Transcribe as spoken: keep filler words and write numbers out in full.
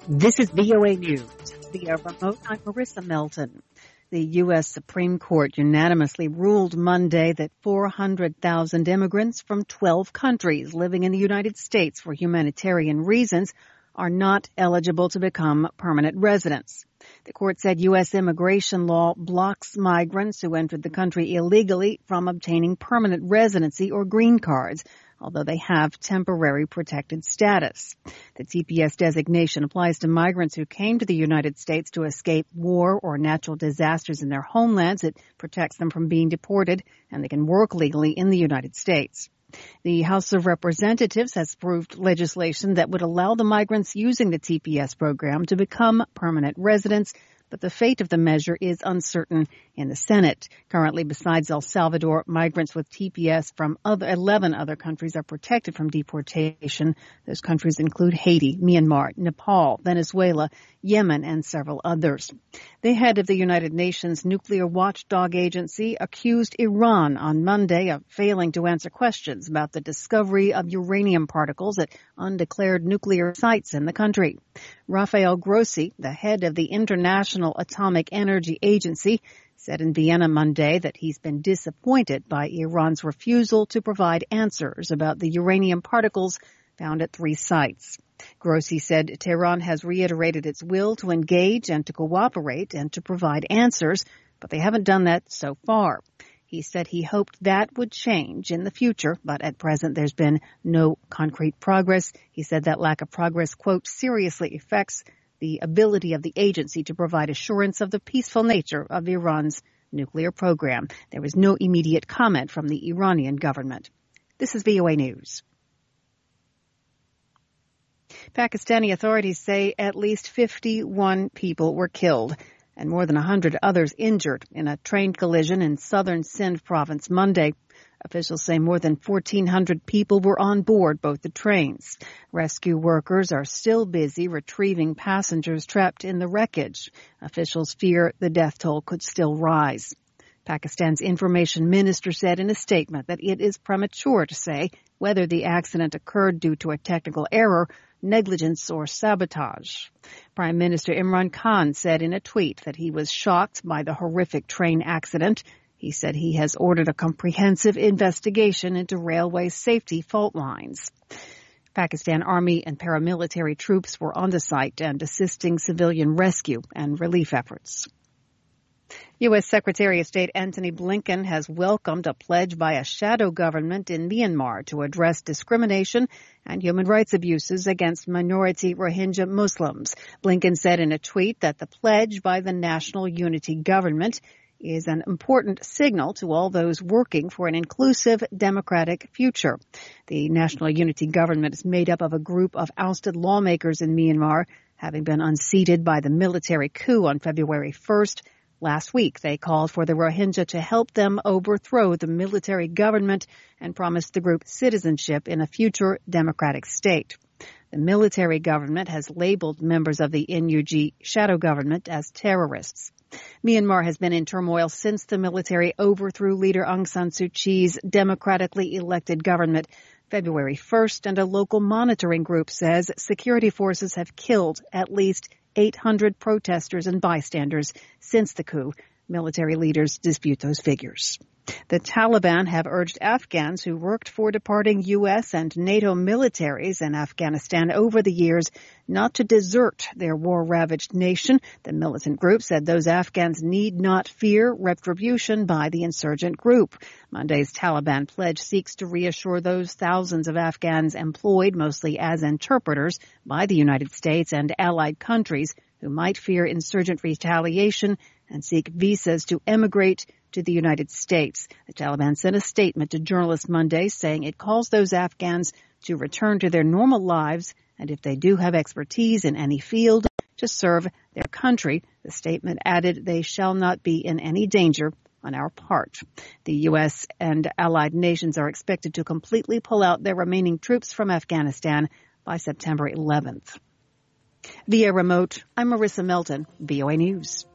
This is V O A News. Via remote, I'm Marissa Melton. The U S Supreme Court unanimously ruled Monday that four hundred thousand immigrants from twelve countries living in the United States for humanitarian reasons are not eligible to become permanent residents. The court said U S immigration law blocks migrants who entered the country illegally from obtaining permanent residency or green cards, although they have temporary protected status. The T P S designation applies to migrants who came to the United States to escape war or natural disasters in their homelands. It protects them from being deported, and they can work legally in the United States. The House of Representatives has approved legislation that would allow the migrants using the T P S program to become permanent residents, but the fate of the measure is uncertain in the Senate. Currently, besides El Salvador, migrants with T P S from other, eleven other countries are protected from deportation. Those countries include Haiti, Myanmar, Nepal, Venezuela, Yemen, and several others. The head of the United Nations Nuclear Watchdog Agency accused Iran on Monday of failing to answer questions about the discovery of uranium particles at undeclared nuclear sites in the country. Rafael Grossi, the head of the International Atomic Energy Agency, said in Vienna Monday that he's been disappointed by Iran's refusal to provide answers about the uranium particles found at three sites. Grossi said Tehran has reiterated its will to engage and to cooperate and to provide answers, but they haven't done that so far. He said he hoped that would change in the future, but at present there's been no concrete progress. He said that lack of progress, quote, seriously affects the ability of the agency to provide assurance of the peaceful nature of Iran's nuclear program. There was no immediate comment from the Iranian government. This is V O A News. Pakistani authorities say at least fifty-one people were killed and more than one hundred others injured in a train collision in southern Sindh province Monday. Officials say more than fourteen hundred people were on board both the trains. Rescue workers are still busy retrieving passengers trapped in the wreckage. Officials fear the death toll could still rise. Pakistan's information minister said in a statement that it is premature to say whether the accident occurred due to a technical error, negligence, or sabotage. Prime Minister Imran Khan said in a tweet that he was shocked by the horrific train accident. He said he has ordered a comprehensive investigation into railway safety fault lines. Pakistan Army and paramilitary troops were on the site and assisting civilian rescue and relief efforts. U S Secretary of State Antony Blinken has welcomed a pledge by a shadow government in Myanmar to address discrimination and human rights abuses against minority Rohingya Muslims. Blinken said in a tweet that the pledge by the National Unity Government is an important signal to all those working for an inclusive, democratic future. The National Unity Government is made up of a group of ousted lawmakers in Myanmar, having been unseated by the military coup on February first. Last week, they called for the Rohingya to help them overthrow the military government and promised the group citizenship in a future democratic state. The military government has labeled members of the N U G shadow government as terrorists. Myanmar has been in turmoil since the military overthrew leader Aung San Suu Kyi's democratically elected government February first, and a local monitoring group says security forces have killed at least eight hundred protesters and bystanders since the coup. Military leaders dispute those figures. The Taliban have urged Afghans who worked for departing U S and NATO militaries in Afghanistan over the years not to desert their war-ravaged nation. The militant group said those Afghans need not fear retribution by the insurgent group. Monday's Taliban pledge seeks to reassure those thousands of Afghans employed mostly as interpreters by the United States and allied countries who might fear insurgent retaliation and seek visas to emigrate to the United States. The Taliban sent a statement to journalists Monday saying it calls those Afghans to return to their normal lives, and if they do have expertise in any field, to serve their country. The statement added they shall not be in any danger on our part. The U S and allied nations are expected to completely pull out their remaining troops from Afghanistan by September eleventh. Via remote, I'm Marissa Melton, V O A News.